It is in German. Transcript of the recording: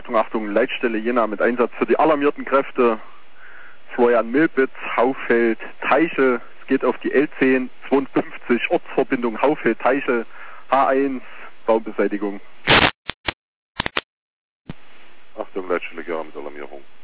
Achtung, Achtung, Leitstelle Jena mit Einsatz für die alarmierten Kräfte. Florian Milbitz, Haufeld, Teichel. Es geht auf die L10 52, Ortsverbindung Haufeld, Teichel, H1, Baubeseitigung. Achtung, Leitstelle Gera mit Alarmierung.